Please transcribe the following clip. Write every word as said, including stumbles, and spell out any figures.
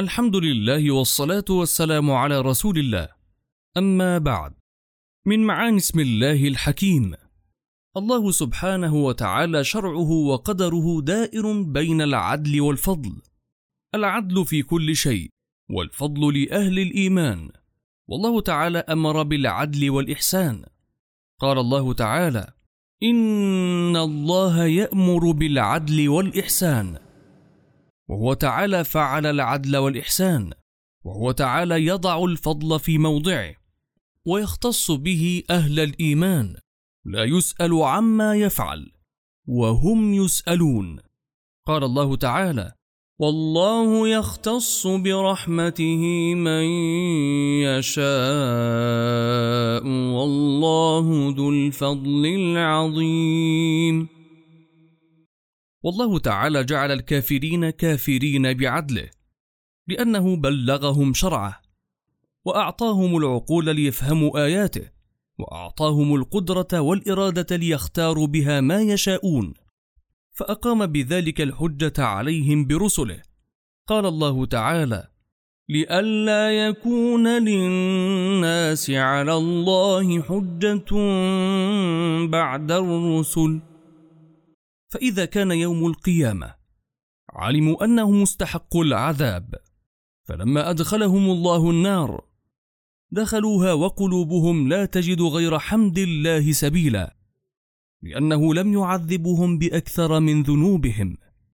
الحمد لله والصلاة والسلام على رسول الله. أما بعد، من معاني اسم الله الحكيم. الله سبحانه وتعالى شرعه وقدره دائر بين العدل والفضل، العدل في كل شيء والفضل لأهل الإيمان. والله تعالى أمر بالعدل والإحسان. قال الله تعالى: إن الله يأمر بالعدل والإحسان. وهو تعالى فعل العدل والإحسان، وهو تعالى يضع الفضل في موضعه ويختص به أهل الإيمان، لا يسأل عما يفعل وهم يسألون. قال الله تعالى: والله يختص برحمته من يشاء والله ذو الفضل العظيم. والله تعالى جعل الكافرين كافرين بعدله، لأنه بلغهم شرعه وأعطاهم العقول ليفهموا آياته، وأعطاهم القدرة والإرادة ليختاروا بها ما يشاءون، فأقام بذلك الحجة عليهم برسله. قال الله تعالى: لئلا يكون للناس على الله حجة بعد الرسل. فإذا كان يوم القيامة علموا أنهم مستحقوا العذاب، فلما أدخلهم الله النار دخلوها وقلوبهم لا تجد غير حمد الله سبيلا، لأنه لم يعذبهم بأكثر من ذنوبهم.